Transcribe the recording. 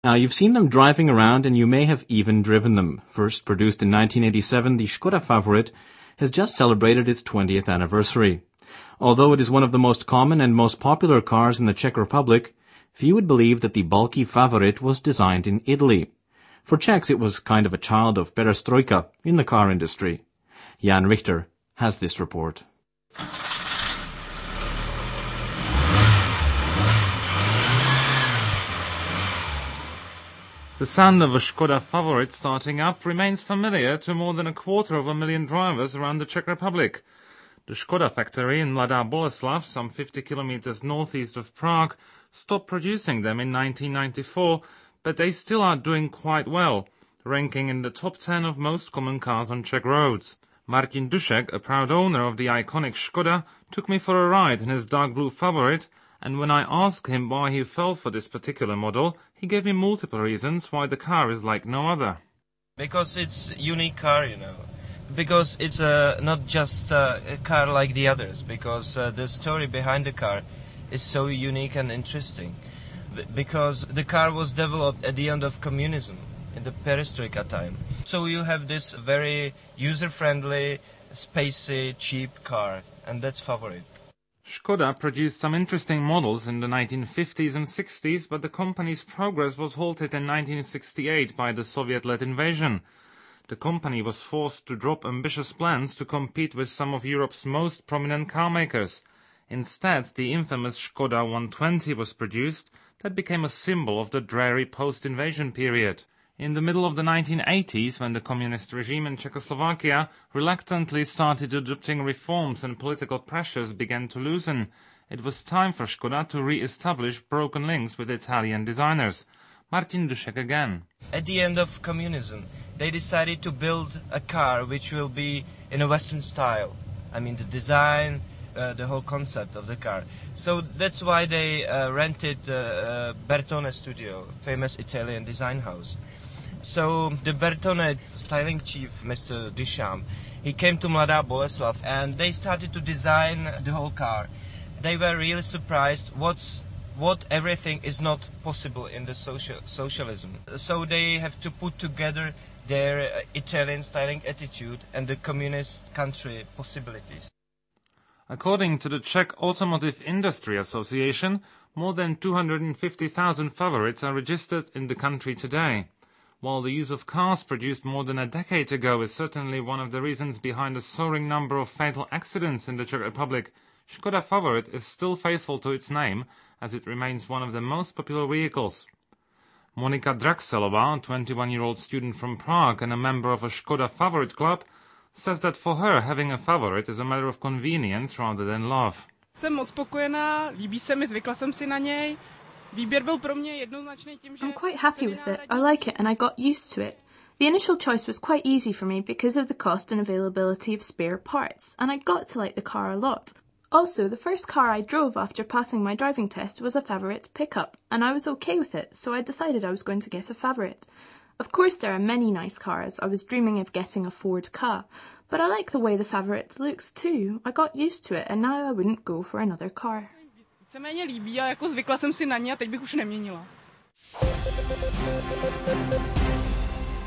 Now, you've seen them driving around and you may have even driven them. First produced in 1987, the Škoda Favorit has just celebrated its 20th anniversary. Although it is one of the most common and most popular cars in the Czech Republic, few would believe that the bulky Favorit was designed in Italy. For Czechs, it was kind of a child of perestroika in the car industry. Jan Richter has this report. The sound of a Škoda Favorit starting up remains familiar to more than 250,000 drivers around the Czech Republic. The Škoda factory in Mladá Boleslav, some 50 kilometers northeast of Prague, stopped producing them in 1994, but they still are doing quite well, ranking in the top 10 of most common cars on Czech roads. Martin Dušek, a proud owner of the iconic Škoda, took me for a ride in his dark blue Favorit, and when I asked him why he fell for this particular model, he gave me multiple reasons why the car is like no other. Because it's a unique car, Because it's not just a car like the others. Because the story behind the car is so unique and interesting. Because the car was developed at the end of communism, in the perestroika time. So you have this very user-friendly, spacey, cheap car, and that's Favorit. Škoda produced some interesting models in the 1950s and 60s, but the company's progress was halted in 1968 by the Soviet-led invasion. The company was forced to drop ambitious plans to compete with some of Europe's most prominent car makers. Instead, the infamous Škoda 120 was produced that became a symbol of the dreary post-invasion period. In the middle of the 1980s, when the communist regime in Czechoslovakia reluctantly started adopting reforms and political pressures began to loosen, it was time for Škoda to re-establish broken links with Italian designers. Martin Dušek again. At the end of communism, they decided to build a car which will be in a Western style. I mean, the design, the whole concept of the car. So that's why they rented Bertone Studio, famous Italian design house. So the Bertone styling chief, Mr. Duchamp, he came to Mladá Boleslav and they started to design the whole car. They were really surprised what everything is not possible in the socialism. So they have to put together their Italian styling attitude and the communist country possibilities. According to the Czech Automotive Industry Association, more than 250,000 Favorits are registered in the country today. While the use of cars produced more than a decade ago is certainly one of the reasons behind the soaring number of fatal accidents in the Czech Republic, Škoda Favorit is still faithful to its name, as it remains one of the most popular vehicles. Monika Draxelová, a 21-year-old student from Prague and a member of a Škoda Favorit club, says that for her having a Favorit is a matter of convenience rather than love. Jsem moc spokojená, líbí se mi, zvykla jsem si na něj. Výběr byl pro mě jednoznačný tím, že... I'm quite happy with it. I like it and I got used to it. The initial choice was quite easy for me because of the cost and availability of spare parts, and I got to like the car a lot. Also, the first car I drove after passing my driving test was a Favorit pickup, and I was okay with it, so I decided I was going to get a Favorit. Of course, there are many nice cars. I was dreaming of getting a Ford Ka, but I like the way the Favorit looks too. I got used to it, and now I wouldn't go for another car. Víceméně líbí a jako zvykla jsem si na ně a teď bych už neměnila.